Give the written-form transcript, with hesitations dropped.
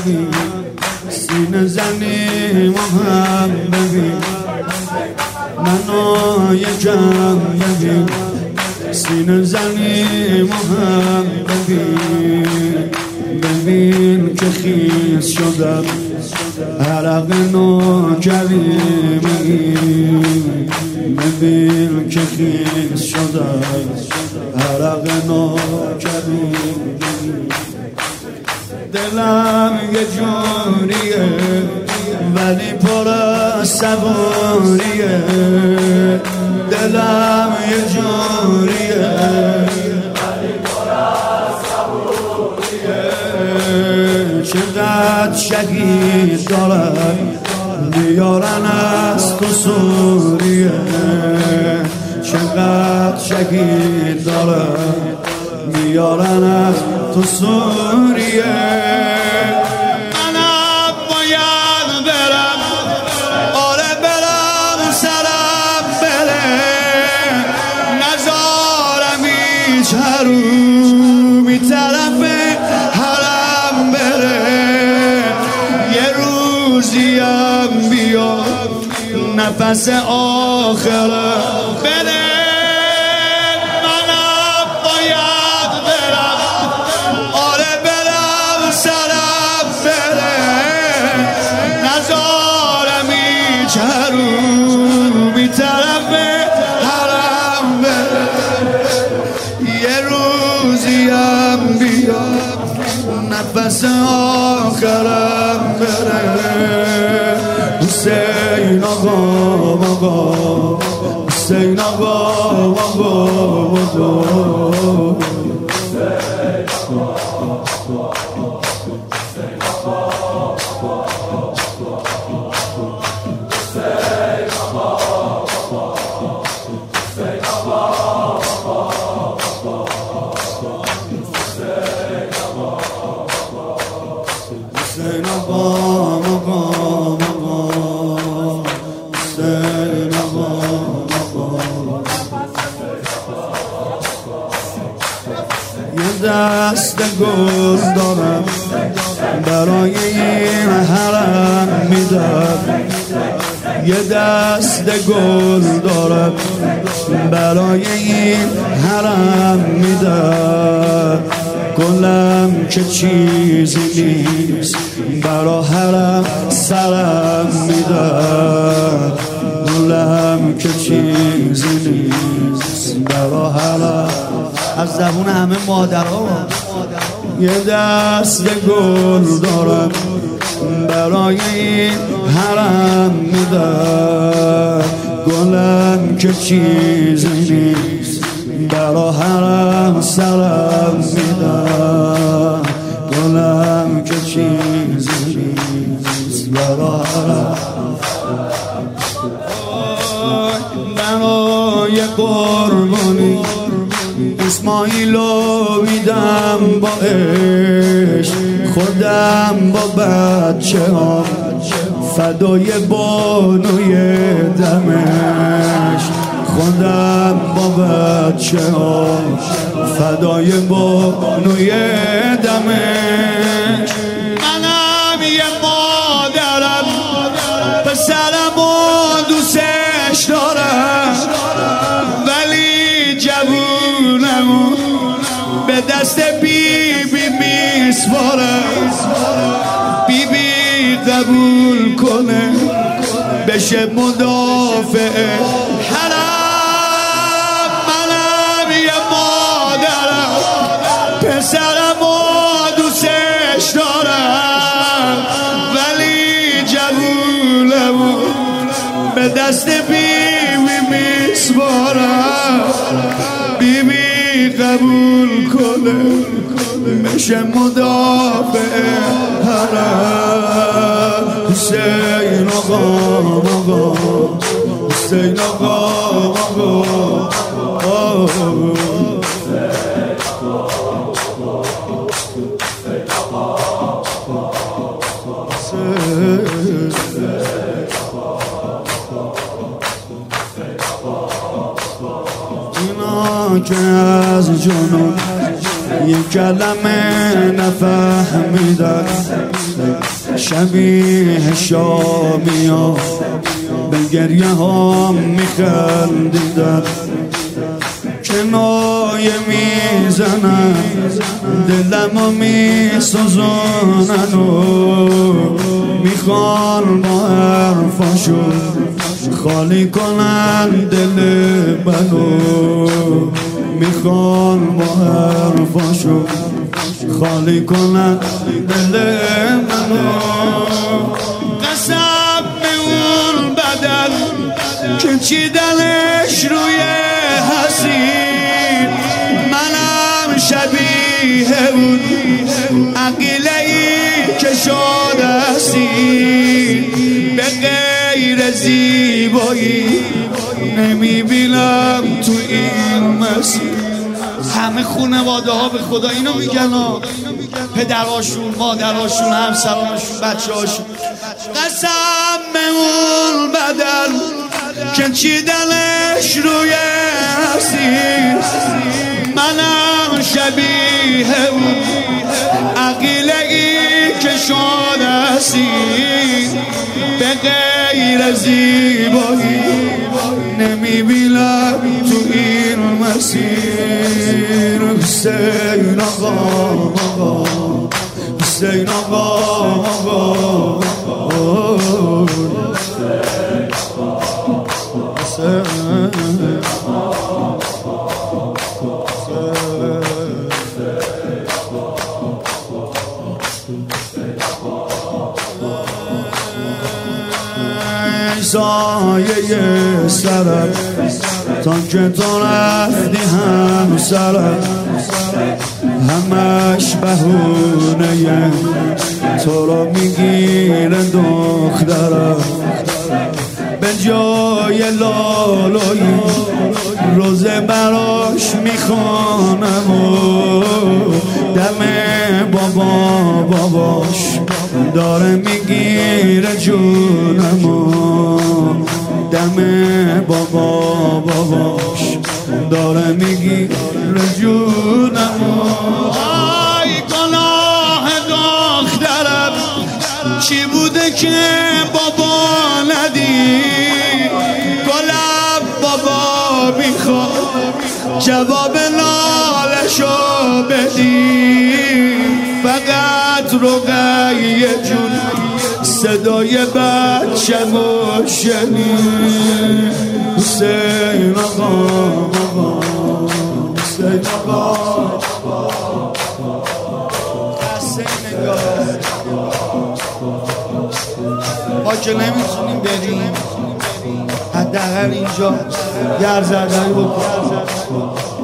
ببین سینه زنی ما هم ببین منو یکم ببین سینه زنی ما هم ببین ببین که خیس شدم عرق نوکری ببین که خیس شدم عرق نوکری دلم یه جوریه ولی پر از صبوریه دلم یه جوریه ولی پر از صبوریه چقدر شهید دارن بیارن از تو سوریه چقدر شهید دارن بیارن از تو سوریه منم باید برم آره برم سرم بره نزارم هیچ حرومی طرف حرم بره یه روزیم بیاد نفس آخره بره بی طرف حرم بره یه روزیم بیاد نفس آخرم بره حسین آقا حسین آقا یه دست گل دارم برای این حرم میدم یه دست گل دارم برای این حرم میدم گلم که چیزی نیست برا حرم سرم میدم گلم که چیزی نیست برا حرم از زبون همه مادرها یه دست گل دارم برای این حرم میدم گلم که چیزی نیست برا حرم سرم میدم گلم که چیزی نیست برا حرم برای قربانی اسماعیلو میدم با عشق خودم با بچه ها فدای بانوی دمشق خودم با بچه ها فدای بانوی دمشق منم یه مادرم پسرم و دوستش دارم ولی جوونم به دست بیبی میسپارم بیبی قبول کنه بشه مدافع حرم منم یه مادرم پسرم و دوستش دارم ولی جوونم به دست بیبی میسپارم بیبی قبول کنه بشه مدافع حرم حسین آقا حسین آقا اینا که از جنون یک کلمه نفهمیدن شبیه شامیا به گریه ها میخندیدن کنایه میزنن دلمو میسوزونن و میخوان با حرفاشون خالی کنن دل منو میخوان با حرفاشون خالی کنن دل منو قسم به اون بدن که چیدنش روی حسین منم شبیه اون عقیله‌ای که شده حسین به غیر زیبایی نمیبینم تو این مسیر. همه خانواده ها به خدا اینو میگن ها، پدراشون، مادراشون، همسراشون، بچه‌هاشون. قسم به اون بدن که چیدنش روی حسین منم شبیه اون عقیله‌ای که شده حسین به غیر زیبایی نمیبینم تو این مسیر. حسین آقا حسین آقا سایه سرم تا که تو رفتی هم سرم همش بهونه تو رو میگیره دخترم به جای لالایی روزه براش میخوانم و دم باباش داره میگیره جونم و دم باباش داره میگیره جونم و آی گناه دخترم چی بوده که بابا ندی گلم بابا میخواد جواب نالشو بدی فقط رقیه جون صدای بچه‌مو شنید. حسین آقا حسین آقا ما که نمیتونیم بریم حداقل اینجا گرزده‌ای بکنیم.